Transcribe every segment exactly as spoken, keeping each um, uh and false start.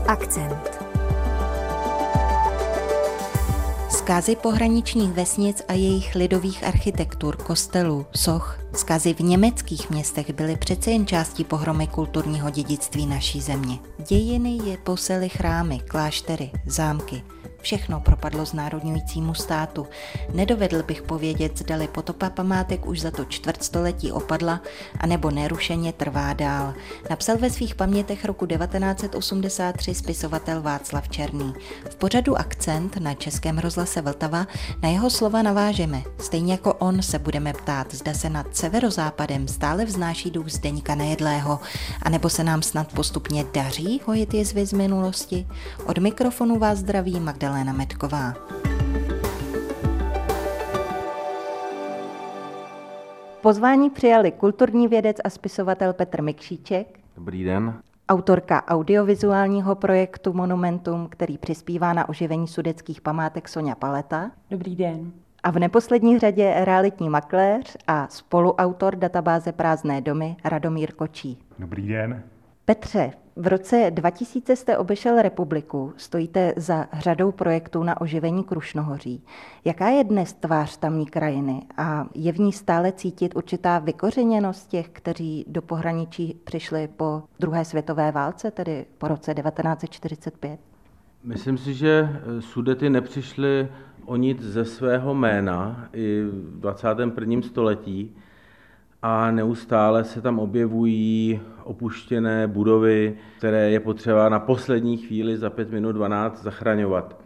Akcent. Zkazy pohraničních vesnic a jejich lidových architektur, kostelů, soch, zkazy v německých městech byly přece jen částí pohromy kulturního dědictví naší země. Dějiny je posely chrámy, kláštery, zámky. Všechno propadlo znárodňujícímu státu. Nedovedl bych povědět, zdali potopa památek už za to čtvrtstoletí opadla, anebo nerušeně trvá dál. Napsal ve svých pamětech roku devatenáct set osmdesát tři spisovatel Václav Černý. V pořadu Akcent na Českém rozhlase Vltava na jeho slova navážeme. Stejně jako on se budeme ptát, zda se nad severozápadem stále vznáší duch Zdeňka Nejedlého, anebo se nám snad postupně daří hojit jizvy z minulosti. Od mikrofonu vás zdraví Magdalena Metková. Pozvání přijali kulturní vědec a spisovatel Petr Mikšíček. Dobrý den. Autorka audiovizuálního projektu Monumentum, který přispívá na oživení sudetských památek, Soňa Paleta. Dobrý den. A v neposlední řadě realitní makléř a spoluautor databáze Prázdné domy Radomír Kočí. Dobrý den. Petře, v roce dva tisíce jste obešel republiku, stojíte za řadou projektů na oživení Krušnohoří. Jaká je dnes tvář tamní krajiny a je v ní stále cítit určitá vykořeněnost těch, kteří do pohraničí přišli po druhé světové válce, tedy po roce devatenáct set čtyřicet pět? Myslím si, že Sudety nepřišly o nic ze svého jména i v dvacátém prvním století a neustále se tam objevují opuštěné budovy, které je potřeba na poslední chvíli za pět minut dvanáct zachraňovat.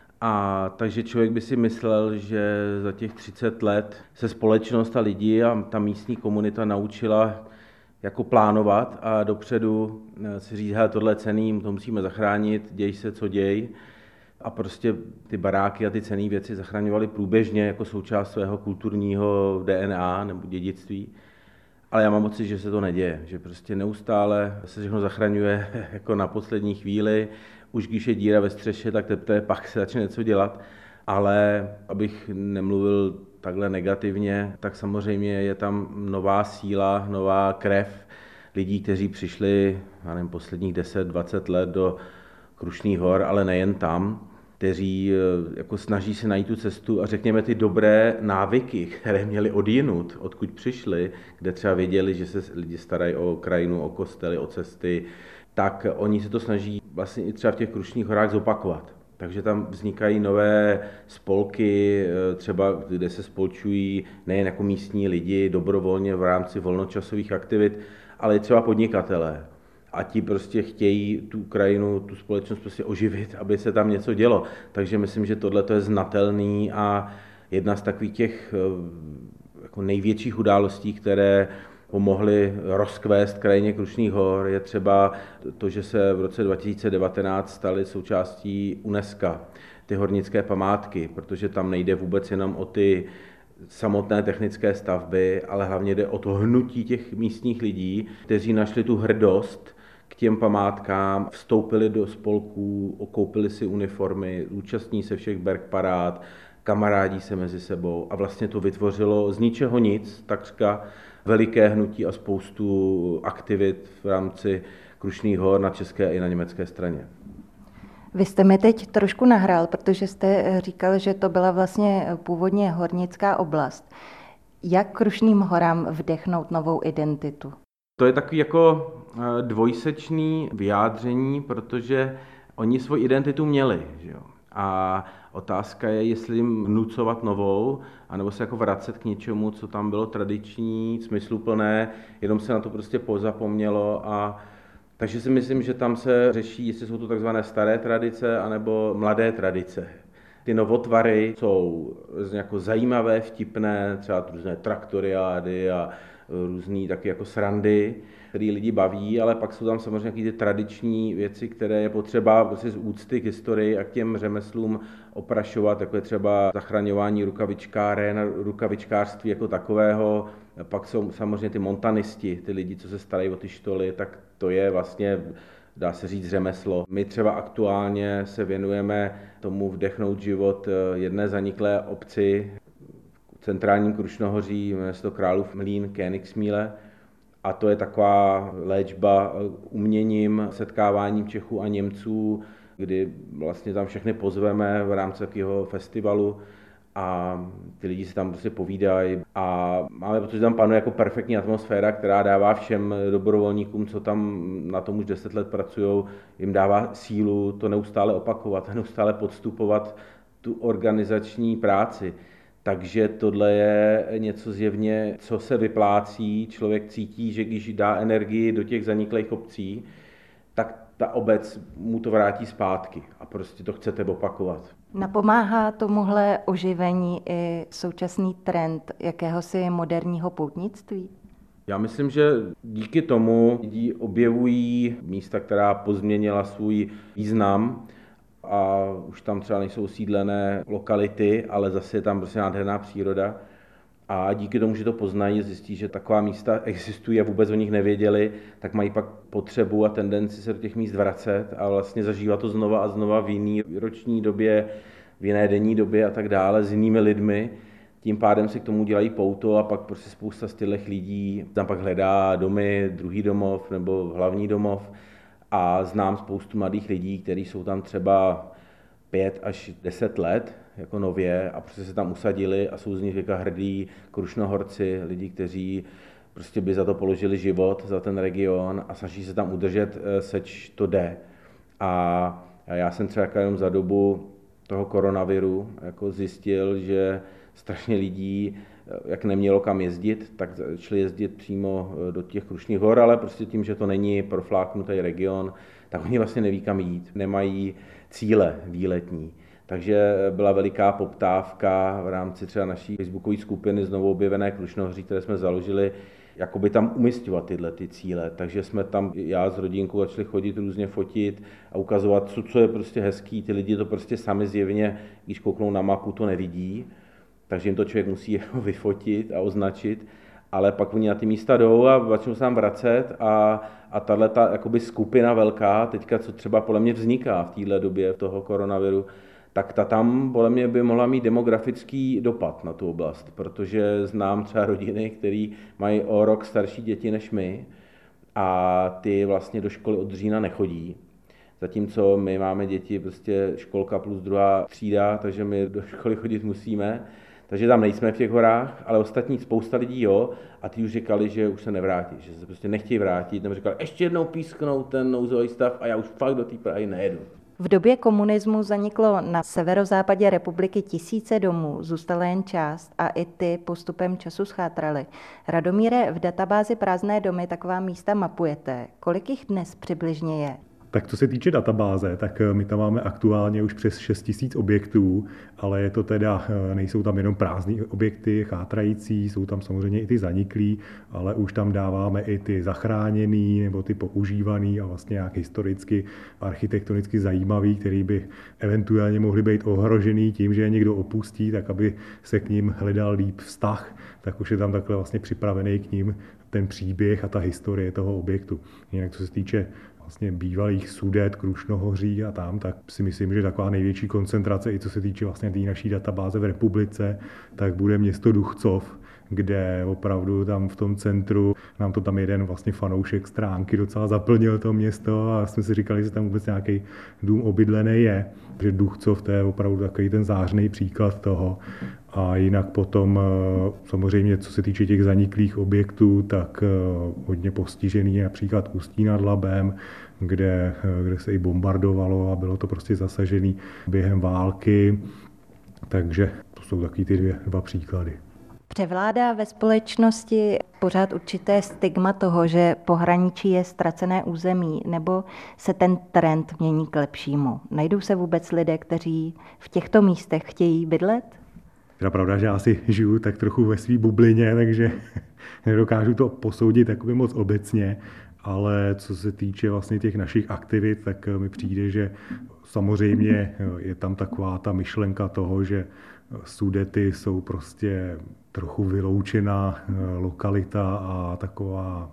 A takže člověk by si myslel, že za těch třicet let se společnost a lidi a ta místní komunita naučila jako plánovat a dopředu si říct, hele, tohle je cenný, to musíme zachránit, děj se, co děj. A prostě ty baráky a ty cenné věci zachraňovali průběžně jako součást svého kulturního D N A nebo dědictví. Ale já mám pocit, že se to neděje, že prostě neustále se všechno zachraňuje jako na poslední chvíli. Už když je díra ve střeše, tak teprve pak se začne něco dělat. Ale abych nemluvil takhle negativně, tak samozřejmě je tam nová síla, nová krev lidí, kteří přišli, já nevím, posledních deset dvacet let do Krušných hor, ale nejen tam, kteří jako snaží se najít tu cestu a řekněme ty dobré návyky, které měli odjinud, odkud přišli, kde třeba věděli, že se lidi starají o krajinu, o kostely, o cesty, tak oni se to snaží vlastně i třeba v těch Krušných horách zopakovat. Takže tam vznikají nové spolky, třeba kde se spolčují nejen jako místní lidi dobrovolně v rámci volnočasových aktivit, ale i třeba podnikatelé. A ti prostě chtějí tu krajinu, tu společnost prostě oživit, aby se tam něco dělo. Takže myslím, že tohle je znatelný a jedna z takových těch jako největších událostí, které pomohly rozkvést krajině Krušných hor, je třeba to, že se v roce dva tisíce devatenáct staly součástí UNESCO, ty hornické památky, protože tam nejde vůbec jenom o ty samotné technické stavby, ale hlavně jde o to hnutí těch místních lidí, kteří našli tu hrdost k těm památkám, vstoupili do spolků, okoupili si uniformy, účastní se všech bergparád, kamarádí se mezi sebou a vlastně to vytvořilo z ničeho nic, takřka veliké hnutí a spoustu aktivit v rámci Krušných hor na české i na německé straně. Vy jste mi teď trošku nahrál, protože jste říkal, že to byla vlastně původně hornická oblast. Jak Krušným horám vdechnout novou identitu? To je takový jako dvojsečný vyjádření, protože oni svoji identitu měli. Že jo? A otázka je, jestli jim vnucovat novou, anebo se jako vracet k něčemu, co tam bylo tradiční, smysluplné, jenom se na to prostě pozapomnělo. A takže si myslím, že tam se řeší, jestli jsou to takzvané staré tradice, anebo mladé tradice. Ty novotvary jsou jako zajímavé, vtipné, třeba různé traktoriády a různý taky jako srandy, které lidi baví, ale pak jsou tam samozřejmě ty tradiční věci, které je potřeba prostě z úcty k historii a k těm řemeslům oprašovat, jako je třeba zachraňování rukavičkáren, rukavičkářství jako takového. Pak jsou samozřejmě ty montanisti, ty lidi, co se starají o ty štoly, tak to je vlastně, dá se říct, řemeslo. My třeba aktuálně se věnujeme tomu vdechnout život jedné zaniklé obci v centrálním Krušnohoří, jmenuje se to Králův Mlýn, Königsmühle. A to je taková léčba uměním, setkáváním Čechů a Němců, kdy vlastně tam všechny pozveme v rámci takového festivalu a ty lidi si tam prostě povídají a máme, protože tam panuje jako perfektní atmosféra, která dává všem dobrovolníkům, co tam na tom už deset let pracují, jim dává sílu to neustále opakovat, neustále podstupovat tu organizační práci. Takže tohle je něco zjevně, co se vyplácí, člověk cítí, že když dá energii do těch zaniklých obcí, tak ta obec mu to vrátí zpátky a prostě to chcete opakovat. Napomáhá tomuhle oživení i současný trend jakéhosi moderního poutnictví? Já myslím, že díky tomu lidi objevují místa, která pozměnila svůj význam a už tam třeba nejsou osídlené lokality, ale zase je tam prostě nádherná příroda. A díky tomu, že to poznají, zjistí, že taková místa existují a vůbec o nich nevěděli, tak mají pak potřebu a tendenci se do těch míst vracet a vlastně zažívat to znova a znova v jiné roční době, v jiné denní době a tak dále s jinými lidmi. Tím pádem si k tomu dělají pouto a pak prostě spousta z těch lidí tam pak hledá domy, druhý domov nebo hlavní domov. A znám spoustu mladých lidí, kteří jsou tam třeba pět až deset let, jako nově, a prostě se tam usadili a jsou z nich věka hrdí Krušnohorci, lidi, kteří prostě by za to položili život, za ten region a snaží se tam udržet, seč to jde. A já jsem třeba jenom za dobu toho koronaviru jako zjistil, že strašně lidí, jak nemělo kam jezdit, tak šli jezdit přímo do těch Krušných hor, ale prostě tím, že to není profláknutý region, tak oni vlastně neví kam jít, nemají cíle výletní. Takže byla veliká poptávka v rámci třeba naší facebookové skupiny znovu objevené Krušnohoří, které jsme založili, jakoby tam umisťovat tyhle ty cíle. Takže jsme tam, já s rodinkou, začali chodit různě fotit a ukazovat, co, co je prostě hezký. Ty lidi to prostě sami zjevně, když kouknou na mapu, to nevidí. Takže jim to člověk musí vyfotit a označit, ale pak oni na ty místa jdou a začnou se tam vracet a, a tato jakoby skupina velká, teďka co třeba podle mě vzniká v téhle době toho koronaviru, tak ta tam podle mě by mohla mít demografický dopad na tu oblast, protože znám třeba rodiny, které mají o rok starší děti než my a ty vlastně do školy od října nechodí. Zatímco my máme děti, prostě školka plus druhá třída, takže my do školy chodit musíme. Takže tam nejsme v těch horách, ale ostatní spousta lidí jo, a ty už říkali, že už se nevrátí, že se prostě nechtějí vrátit, nebo říkali, ještě jednou písknout ten nouzový stav a já už fakt do té Prahy nejedu. V době komunismu zaniklo na severozápadě republiky tisíce domů, zůstala jen část a i ty postupem času schátraly. Radomíre, v databázi Prázdné domy taková místa mapujete. Kolik jich dnes přibližně je? Tak co se týče databáze, tak my tam máme aktuálně už přes šest tisíc objektů, ale je to teda, nejsou tam jenom prázdné objekty, chátrající, jsou tam samozřejmě i ty zaniklí, ale už tam dáváme i ty zachráněný nebo ty používaný a vlastně nějak historicky, architektonicky zajímavý, který by eventuálně mohly být ohrožený tím, že je někdo opustí, tak aby se k ním hledal líp vztah, tak už je tam takhle vlastně připravený k ním ten příběh a ta historie toho objektu. Jinak co se týče vlastně bývalých Sudet, Krušnohoří a tam, tak si myslím, že taková největší koncentrace, i co se týče vlastně té naší databáze v republice, tak bude město Duchcov, kde opravdu tam v tom centru, nám to tam jeden vlastně fanoušek stránky docela zaplnil to město a jsme si říkali, že tam vůbec nějaký dům obydlený je. Že Duchcov to je opravdu takový ten zářný příklad toho. A jinak potom samozřejmě, co se týče těch zaniklých objektů, tak hodně postižený je například Ústí nad Labem, kde, kde se i bombardovalo a bylo to prostě zasažené během války. Takže to jsou taky ty dvě, dva příklady. Převládá ve společnosti pořád určité stigma toho, že pohraničí je ztracené území, nebo se ten trend mění k lepšímu? Najdou se vůbec lidé, kteří v těchto místech chtějí bydlet? Je pravda, že já si žiju tak trochu ve své bublině, takže nedokážu to posoudit jakoby moc obecně, ale co se týče vlastně těch našich aktivit, tak mi přijde, že samozřejmě je tam taková ta myšlenka toho, že Sudety jsou prostě trochu vyloučená lokalita a taková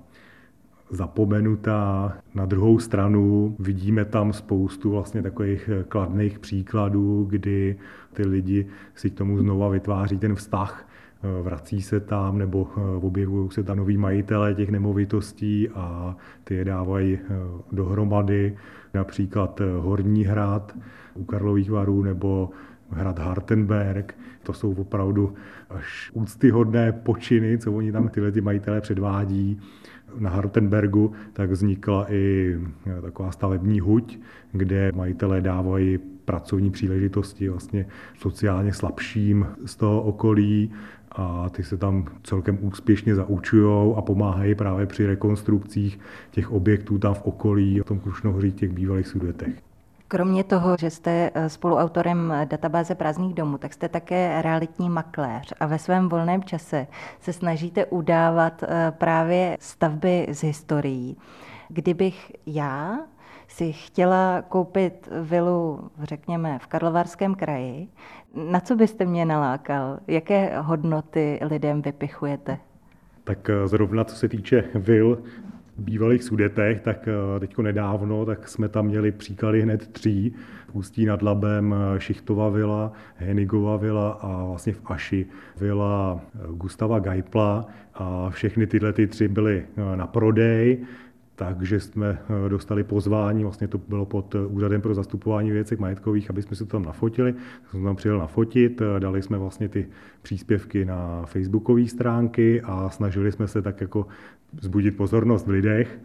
zapomenutá. Na druhou stranu vidíme tam spoustu vlastně takových kladných příkladů, kdy ty lidi si k tomu znova vytváří ten vztah vrací se tam nebo objevují se tam noví majitelé těch nemovitostí a ty je dávají dohromady, například Horní hrad u Karlových Varů nebo hrad Hartenberg. To jsou opravdu až úctyhodné počiny, co oni tam tyhle ty majitelé předvádí. Na Hartenbergu tak vznikla i taková stavební huť, kde majitelé dávají pracovní příležitosti vlastně sociálně slabším z toho okolí a ty se tam celkem úspěšně zaučujou a pomáhají právě při rekonstrukcích těch objektů tam v okolí, v tom Krušnohoří, těch bývalých Sudetech. Kromě toho, že jste spoluautorem databáze prázdných domů, tak jste také realitní makléř a ve svém volném čase se snažíte udávat právě stavby z historií. Kdybych já si chtěla koupit vilu, řekněme, v Karlovarském kraji, na co byste mě nalákal? Jaké hodnoty lidem vypichujete? Tak zrovna co se týče vil v bývalých Sudetech, tak teďko nedávno, tak jsme tam měli příklady hned tří. V Ústí nad Labem Šichtova vila, Henigova vila a vlastně v Aši vila Gustava Geipla a všechny tyhle ty tři byly na prodej. Takže jsme dostali pozvání, vlastně to bylo pod Úřadem pro zastupování věcek majetkových, aby jsme se to tam nafotili. Tak jsme tam přijeli nafotit, dali jsme vlastně ty příspěvky na facebookové stránky a snažili jsme se tak jako vzbudit pozornost v lidech.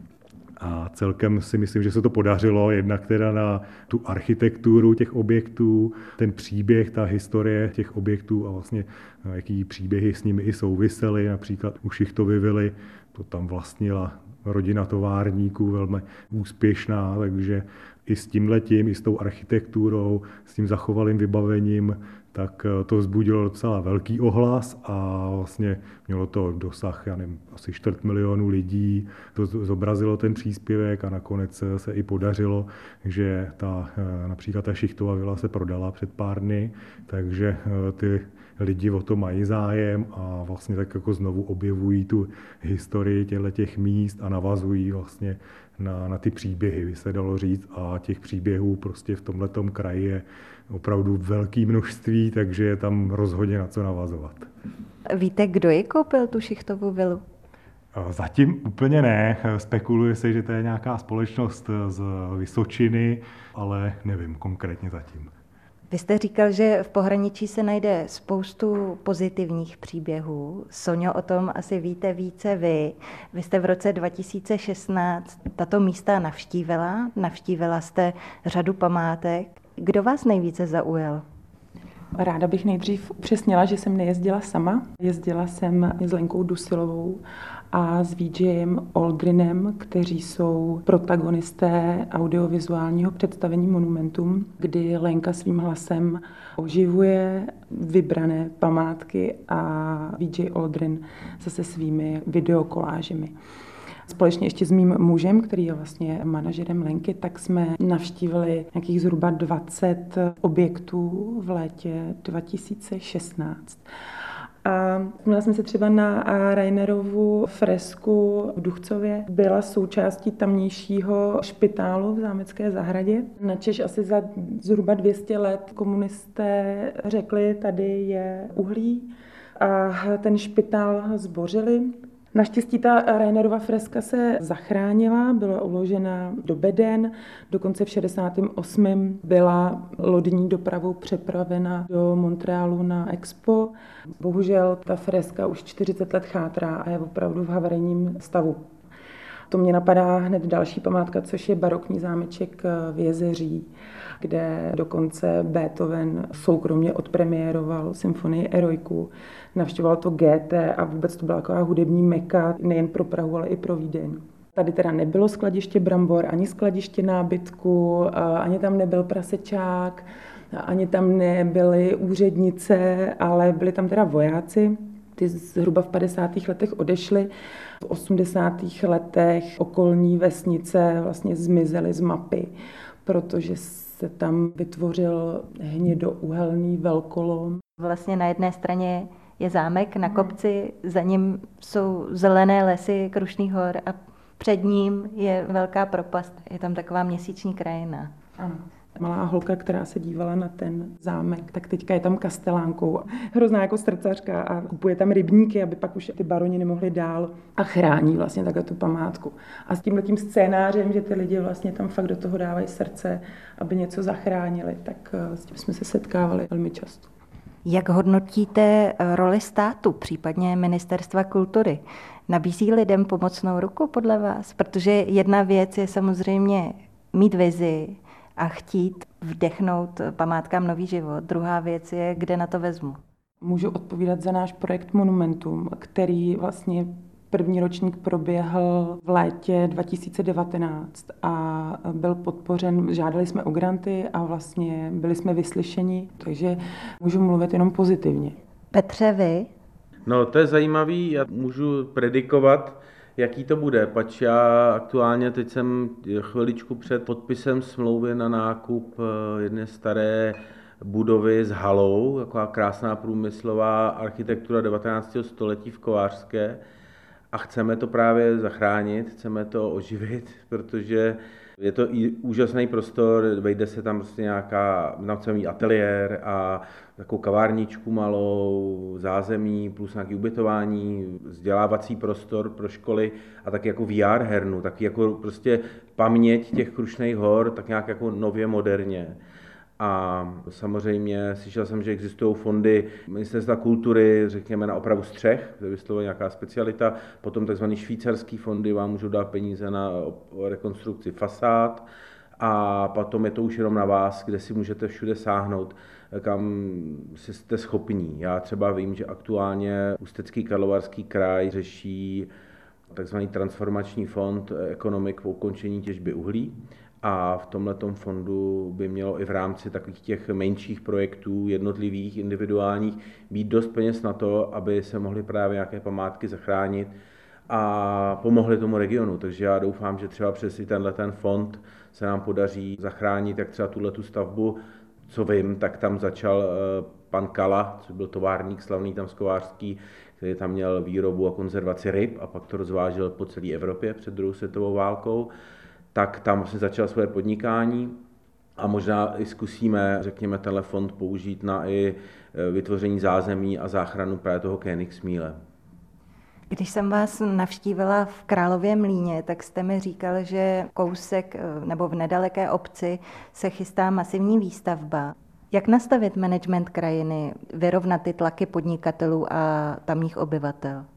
A celkem si myslím, že se to podařilo, jednak teda na tu architekturu těch objektů, ten příběh, ta historie těch objektů a vlastně jaký příběhy s nimi i souvisely, například u Šichtovy vily, to tam vlastnila rodina továrníků, velmi úspěšná, takže i s tímhletím, i s tou architekturou, s tím zachovalým vybavením, tak to vzbudilo docela velký ohlas a vlastně mělo to dosah, já nevím, asi čtvrt milionu lidí. To zobrazilo ten příspěvek a nakonec se i podařilo, že ta, například ta Šichtova vila se prodala před pár dny, takže ty lidi o to mají zájem a vlastně tak jako znovu objevují tu historii těch míst a navazují vlastně na, na ty příběhy, by se dalo říct. A těch příběhů prostě v tomhletom kraji je opravdu velké množství, takže je tam rozhodně na co navazovat. Víte, kdo ji koupil, tu Šichtovu vilu? Zatím úplně ne. Spekuluje se, že to je nějaká společnost z Vysočiny, ale nevím konkrétně zatím. Vy jste říkal, že v pohraničí se najde spoustu pozitivních příběhů. Soňo, o tom asi víte více vy. Vy jste v roce dva tisíce šestnáct tato místa navštívila. Navštívila jste řadu památek. Kdo vás nejvíce zaujal? Ráda bych nejdřív upřesnila, že jsem nejezdila sama. Jezdila jsem s Lenkou Dusilovou a s Vídžejem Oldrinem, kteří jsou protagonisté audiovizuálního představení Monumentum, kdy Lenka svým hlasem oživuje vybrané památky a Vídžej Oldrin zase svými videokolážemi. Společně ještě s mým mužem, který je vlastně manažerem Lenky, tak jsme navštívili nějakých zhruba dvacet objektů v létě dva tisíce šestnáct. A měla jsme se třeba na Rainerovu fresku v Duchcově. Byla součástí tamnějšího špitálu v Zámecké zahradě. Načež asi za zhruba dvě stě let komunisté řekli, tady je uhlí a ten špitál zbořili. Naštěstí ta Rainerova freska se zachránila, byla uložena do beden, dokonce v šedesátém osmém byla lodní dopravou přepravena do Montrealu na Expo. Bohužel ta freska už čtyřicet let chátrá a je opravdu v havarijním stavu. To mě napadá hned další památka, což je barokní zámeček v Jezeří, kde dokonce Beethoven soukromně odpremiéroval symfonii Eroiku. Navštěvoval to Goethe a vůbec to byla taková hudební meka nejen pro Prahu, ale i pro Vídeň. Tady teda nebylo skladiště brambor, ani skladiště nábytku, ani tam nebyl prasečák, ani tam nebyly úřednice, ale byli tam teda vojáci. Ty zhruba v padesátých letech odešly. V osmdesátých letech okolní vesnice vlastně zmizely z mapy, protože se tam vytvořil hnědouhelný velkolom. Vlastně na jedné straně je zámek na kopci, za ním jsou zelené lesy Krušných hor a před ním je velká propast. Je tam taková měsíční krajina. Ano. Malá holka, která se dívala na ten zámek, tak teďka je tam kastelánkou. Hrozná jako srdcařka a kupuje tam rybníky, aby pak už ty baroni nemohli dál a chrání vlastně takhle tu památku. A s tímhletím scénářem, že ty lidi vlastně tam fakt do toho dávají srdce, aby něco zachránili, tak s tím jsme se setkávali velmi často. Jak hodnotíte roli státu, případně Ministerstva kultury? Nabízí lidem pomocnou ruku podle vás? Protože jedna věc je samozřejmě mít vizi a chtít vdechnout památkám nový život. Druhá věc je, kde na to vezmu. Můžu odpovídat za náš projekt Monumentum, který vlastně první ročník proběhl v létě dva tisíce devatenáct a byl podpořen, žádali jsme o granty a vlastně byli jsme vyslyšeni, takže můžu mluvit jenom pozitivně. Petře, vy? No, to je zajímavý, já můžu predikovat, jaký to bude, pač já aktuálně teď jsem chviličku před podpisem smlouvy na nákup jedné staré budovy s halou, taková krásná průmyslová architektura devatenáctého století v Kovářské a chceme to právě zachránit, chceme to oživit, protože je to i úžasný prostor, vejde se tam prostě nějaká, tam chceme mít ateliér a takovou kavárničku malou, zázemí, plus nějaké ubytování, vzdělávací prostor pro školy a taky jako V R hernu, taky jako prostě paměť těch Krušných hor, tak nějak jako nově moderně. A samozřejmě slyšel jsem, že existují fondy Ministerstva kultury, řekněme na opravu střech, to je vysloveně nějaká specialita, potom takzvané švýcarské fondy vám můžou dát peníze na rekonstrukci fasád a potom je to už jenom na vás, kde si můžete všude sáhnout, kam jste schopní. Já třeba vím, že aktuálně Ústecký Karlovarský kraj řeší takzvaný transformační fond ekonomik po ukončení těžby uhlí. A v tomhletom fondu by mělo i v rámci takových těch menších projektů, jednotlivých, individuálních, být dost peněz na to, aby se mohly právě nějaké památky zachránit a pomohly tomu regionu. Takže já doufám, že třeba přes i tenhle ten fond se nám podaří zachránit, jak třeba tuhletu stavbu, co vím, tak tam začal pan Kala, což byl továrník slavný tam z Kovářský, který tam měl výrobu a konzervaci ryb a pak to rozvážel po celé Evropě před druhou světovou válkou. Tak tam vlastně začal svoje podnikání a možná i zkusíme, řekněme, tenhle fond použít na i vytvoření zázemí a záchranu právě toho Königsmühle. Když jsem vás navštívila v Králově Mlýně, tak jste mi říkal, že kousek nebo v nedaleké obci se chystá masivní výstavba. Jak nastavit management krajiny, vyrovnat ty tlaky podnikatelů a tamních obyvatel?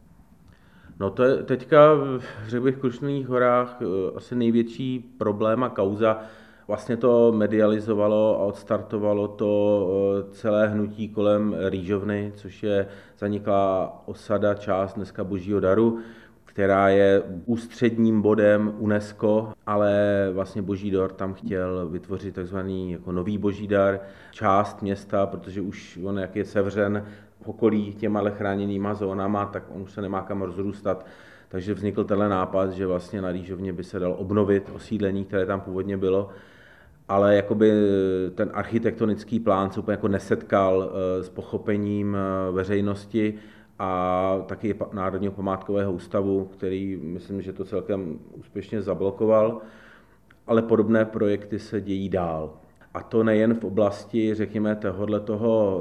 No to je teďka, řekl bych, v Krušných horách asi největší problém a kauza. Vlastně to medializovalo a odstartovalo to celé hnutí kolem Rýžovny, což je zaniklá osada, část dneska Božího daru, která je ústředním bodem UNESCO, ale vlastně Boží dar tam chtěl vytvořit takzvaný jako nový Boží dar, část města, protože už on, jak je sevřen v okolí těma chráněnýma zónama, tak on už se nemá kam rozrůstat. Takže vznikl tenhle nápad, že vlastně na Rýžovně by se dalo obnovit osídlení, které tam původně bylo, ale jakoby ten architektonický plán se úplně jako nesetkal s pochopením veřejnosti a taky Národního památkového ústavu, který myslím, že to celkem úspěšně zablokoval, ale podobné projekty se dějí dál. A to nejen v oblasti, řekněme, tohohle toho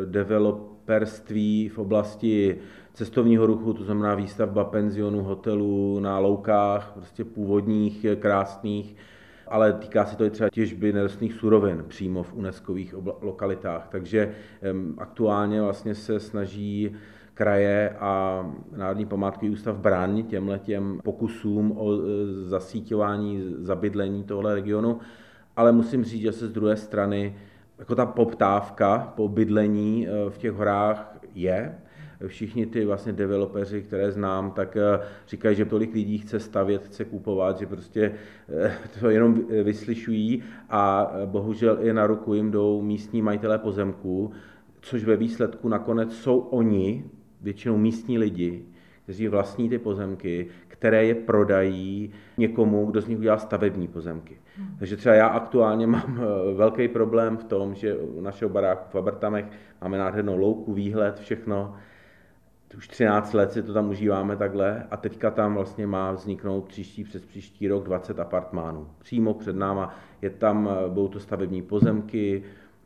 developerství v oblasti cestovního ruchu, to znamená výstavba penzionů, hotelů na loukách, prostě původních, krásných, ale týká se to i třeba těžby nerostných surovin přímo v unescových lokalitách. Takže aktuálně vlastně se snaží kraje a Národní památkový ústav bránit těmhletěm pokusům o zasíťování, zabydlení tohle regionu, ale musím říct, že se z druhé strany jako ta poptávka po bydlení v těch horách je. Všichni ty vlastně developeři, které znám, tak říkají, že tolik lidí chce stavět, chce kupovat, že prostě to jenom vyslyšují a bohužel i na ruku jim jdou místní majitelé pozemků, což ve výsledku nakonec jsou oni, většinou místní lidi, kteří vlastní ty pozemky, které je prodají někomu, kdo z nich udělá stavební pozemky. Hmm. Takže třeba já aktuálně mám velký problém v tom, že u našeho baráku v Abertamech máme nádhernou louku, výhled, všechno, už třináct let si to tam užíváme takhle a teďka tam vlastně má vzniknout příští přes příští rok dvacet apartmánů. Přímo před náma je tam, budou to stavební pozemky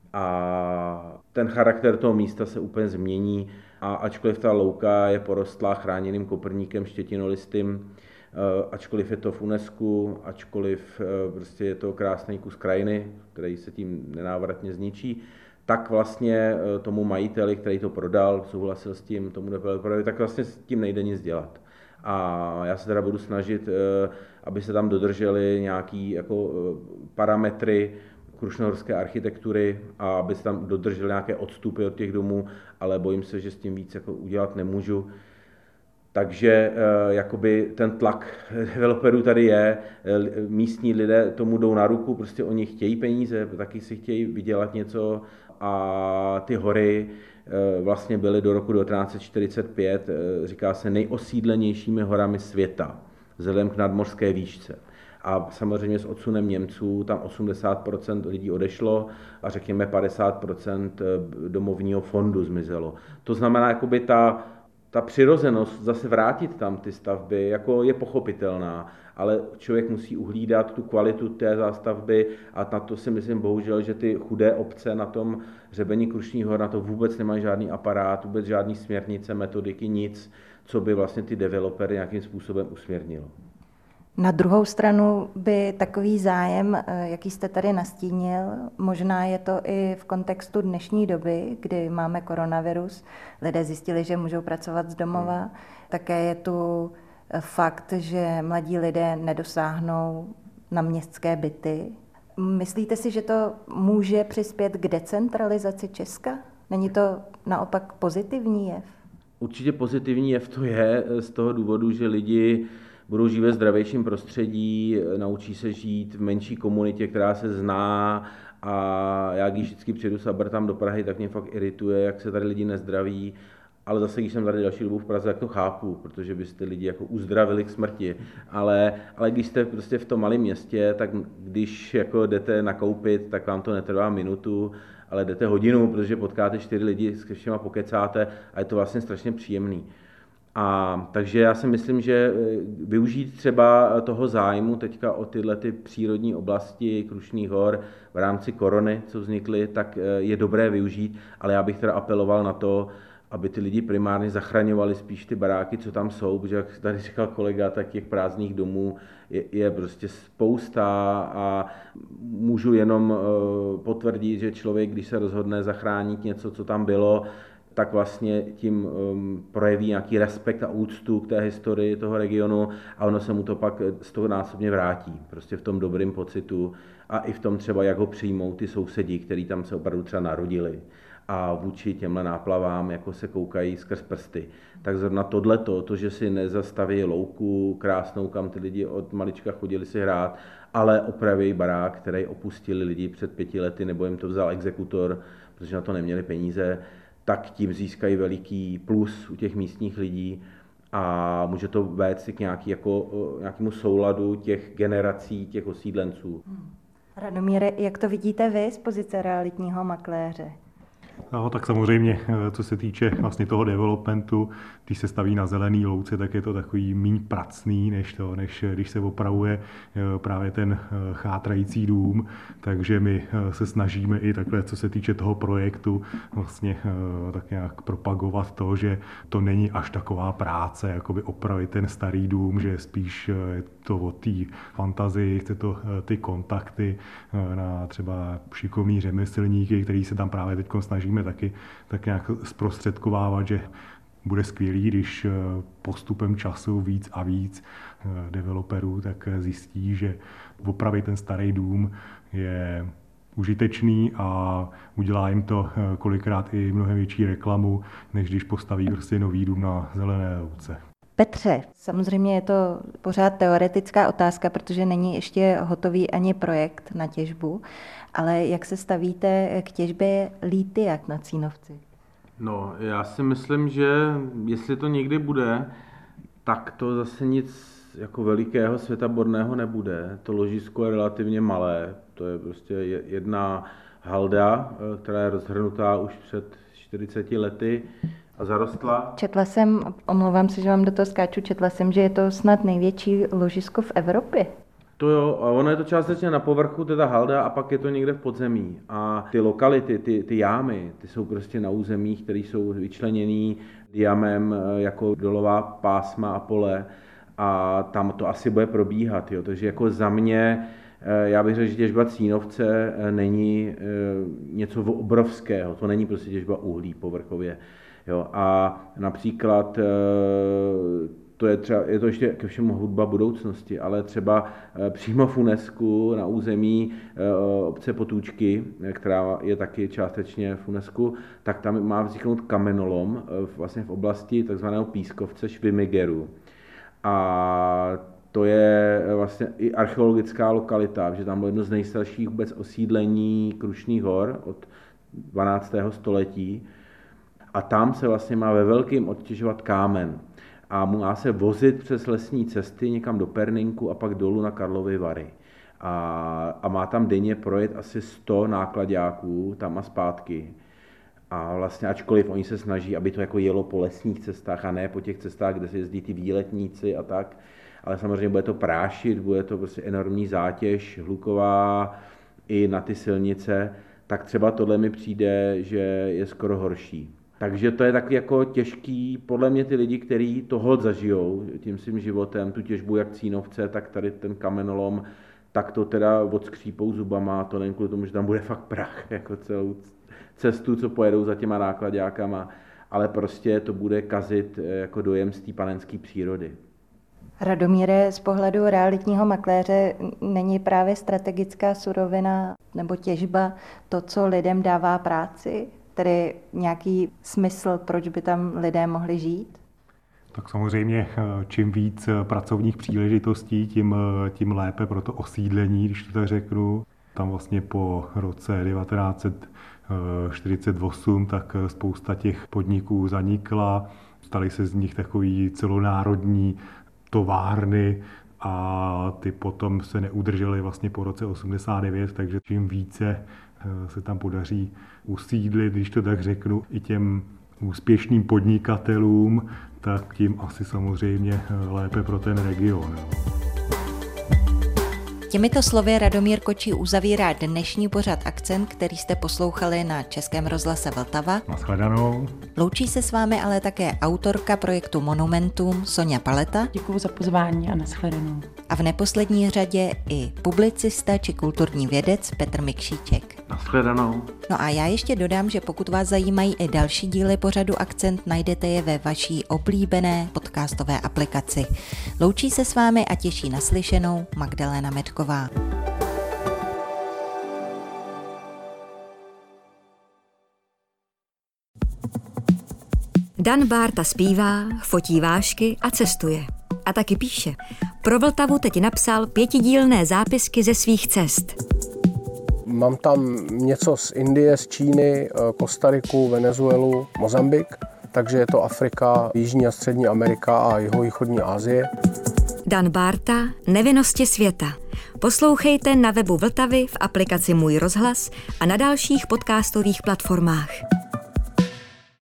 a ten charakter toho místa se úplně změní a ačkoliv ta louka je porostlá chráněným koprníkem štětinolistým, ačkoliv je to v UNESCO, ačkoliv prostě je to krásný kus krajiny, který se tím nenávratně zničí, tak vlastně tomu majiteli, který to prodal, souhlasil s tím, tomu developerovi, tak vlastně s tím nejde nic dělat. A já se teda budu snažit, aby se tam dodržely nějaký jako parametry krušnohorské architektury a aby se tam dodržely nějaké odstupy od těch domů, ale bojím se, že s tím víc jako udělat nemůžu. Takže jakoby ten tlak developerů tady je, místní lidé tomu jdou na ruku, prostě oni chtějí peníze, taky si chtějí vydělat něco a ty hory vlastně byly do roku devatenáct set čtyřicet pět, říká se, nejosídlenějšími horami světa, vzhledem k nadmořské výšce. A samozřejmě s odsunem Němců tam osmdesát procent lidí odešlo a řekněme padesát procent domovního fondu zmizelo. To znamená, jakoby ta Ta přirozenost zase vrátit tam ty stavby jako je pochopitelná, ale člověk musí uhlídat tu kvalitu té zástavby a na to si myslím bohužel, že ty chudé obce na tom hřebení Krušných hor na to vůbec nemají žádný aparát, vůbec žádný směrnice, metodiky, nic, co by vlastně ty developery nějakým způsobem usměrnilo. Na druhou stranu by takový zájem, jaký jste tady nastínil, možná je to i v kontextu dnešní doby, kdy máme koronavirus, lidé zjistili, že můžou pracovat z domova, hmm. také je tu fakt, že mladí lidé nedosáhnou na městské byty. Myslíte si, že to může přispět k decentralizaci Česka? Není to naopak pozitivní jev? Určitě pozitivní jev to je z toho důvodu, že lidi budou žít ve zdravějším prostředí, naučí se žít v menší komunitě, která se zná a já když vždycky přijedu s Abertam do Prahy, tak mě fakt irituje, jak se tady lidi nezdraví, ale zase, když jsem tady další dobu v Praze, tak to chápu, protože byste lidi jako uzdravili k smrti, ale, ale když jste prostě v tom malém městě, tak když jako jdete nakoupit, tak vám to netrvá minutu, ale jdete hodinu, protože potkáte čtyři lidi, s všema pokecáte a je to vlastně strašně příjemný. A takže já si myslím, že využít třeba toho zájmu teďka o tyhle ty přírodní oblasti Krušných hor v rámci korony, co vznikly, tak je dobré využít, ale já bych teda apeloval na to, aby ty lidi primárně zachraňovali spíš ty baráky, co tam jsou, protože jak tady říkal kolega, tak těch prázdných domů je, je prostě spousta a můžu jenom potvrdit, že člověk, když se rozhodne zachránit něco, co tam bylo, tak vlastně tím um, projeví nějaký respekt a úctu k té historii toho regionu a ono se mu to pak z toho násobně vrátí, prostě v tom dobrým pocitu a i v tom třeba, jak ho přijmou ty sousedi, kteří tam se opravdu třeba narodili a vůči těmhle náplavám jako se koukají skrz prsty. Tak zrovna tohleto, to, že si nezastaví louku krásnou, kam ty lidi od malička chodili si hrát, ale opraví barák, který opustili lidi před pěti lety, nebo jim to vzal exekutor, protože na to neměli peníze, tak tím získají veliký plus u těch místních lidí a může to vést k nějaký, jako, nějakému souladu těch generací, těch osídlenců. Hmm. Radomíre, jak to vidíte vy z pozice realitního makléře? No, tak samozřejmě, co se týče vlastně toho developmentu, když se staví na zelený louce, tak je to takový míň pracný, než to, než když se opravuje právě ten chátrající dům. Takže my se snažíme i takhle, co se týče toho projektu, vlastně tak nějak propagovat to, že to není až taková práce, jakoby opravit ten starý dům, že spíš je to o té fantazii, chce to ty kontakty na třeba šikovný řemeslníky, který se tam právě teď snažíme taky tak nějak zprostředkovávat, že bude skvělý, když postupem času víc a víc developerů tak zjistí, že opravit ten starý dům je užitečný a udělá jim to kolikrát i mnohem větší reklamu, než když postaví prostě nový dům na zelené louce. Petře, samozřejmě je to pořád teoretická otázka, protože není ještě hotový ani projekt na těžbu, ale jak se stavíte k těžbě lítia na Cínovci? No, já si myslím, že jestli to někdy bude, tak to zase nic jako velikého světaborného nebude. To ložisko je relativně malé, to je prostě jedna halda, která je rozhrnutá už před čtyřiceti lety a zarostla. Četla jsem, omlouvám se, že vám do toho skáču, četla jsem, že je to snad největší ložisko v Evropě. To jo, a ono je to částečně na povrchu, teda halda, a pak je to někde v podzemí. A ty lokality, ty, ty jámy, ty jsou prostě na územích, které jsou vyčleněný diamem jako dolová pásma a pole. A tam to asi bude probíhat. Jo. Takže jako za mě, já bych řekl, že těžba Cínovce není něco obrovského. To není prostě těžba uhlí povrchově. Jo. A například to je, třeba, je to ještě ke všemu hudba budoucnosti, ale třeba přímo v UNESCO na území obce Potůčky, která je taky částečně v UNESCO, tak tam má vzniknout kamenolom vlastně v oblasti takzvaného pískovce Švimigeru. A to je vlastně i archeologická lokalita, že tam bylo jedno z nejstarších vůbec osídlení Krušných hor od dvanáctého století. A tam se vlastně má ve velkým odtěžovat kámen. A má se vozit přes lesní cesty někam do Perninku a pak dolů na Karlovy Vary. A, a má tam denně projet asi sto nákladáků tam a zpátky. A vlastně ačkoliv oni se snaží, aby to jako jelo po lesních cestách a ne po těch cestách, kde se jezdí ty výletníci a tak, ale samozřejmě bude to prášit, bude to prostě enormní zátěž hluková i na ty silnice, tak třeba tohle mi přijde, že je skoro horší. Takže to je taky jako těžký, podle mě ty lidi, kteří toho zažijou tím svým životem, tu těžbu jak Cínovce, tak tady ten kamenolom, tak to teda odskřípou zubama, to nevím kvůli tomu, že tam bude fakt prach, jako celou cestu, co pojedou za těma nákladákama, ale prostě to bude kazit jako dojem z té panenské přírody. Radomíre, z pohledu realitního makléře není právě strategická surovina nebo těžba to, co lidem dává práci? Tedy nějaký smysl, proč by tam lidé mohli žít? Tak samozřejmě čím víc pracovních příležitostí, tím, tím lépe pro to osídlení, když to tak řeknu. Tam vlastně po roce devatenáct set čtyřicet osm tak spousta těch podniků zanikla. Staly se z nich takový celonárodní továrny a ty potom se neudržely vlastně po roce osmdesát devět, takže čím více se tam podaří usídlit, když to tak řeknu, i těm úspěšným podnikatelům, tak tím asi samozřejmě lépe pro ten region. Těmito slovy Radomír Kočí uzavírá dnešní pořad Akcent, který jste poslouchali na Českém rozhlase Vltava. Nashledanou. Loučí se s vámi ale také autorka projektu Monumentum Sonja Paleta. Děkuji za pozvání a nashledanou. A v neposlední řadě i publicista či kulturní vědec Petr Mikšíček. Nashledanou. No a já ještě dodám, že pokud vás zajímají i další díly pořadu Akcent, najdete je ve vaší oblíbené podcastové aplikaci. Loučí se s vámi a těší naslyšenou Magdalena Metková. Dan Bárta zpívá, fotí vášky a cestuje. A taky píše. Pro Vltavu teď napsal pětidílné zápisky ze svých cest. Mám tam něco z Indie, z Číny, Kostariku, Venezuelu, Mozambik, takže je to Afrika, Jižní a Střední Amerika a jihovýchodní Asie. Dan Bárta, Nevinnosti světa. Poslouchejte na webu Vltavy, v aplikaci Můj rozhlas a na dalších podcastových platformách.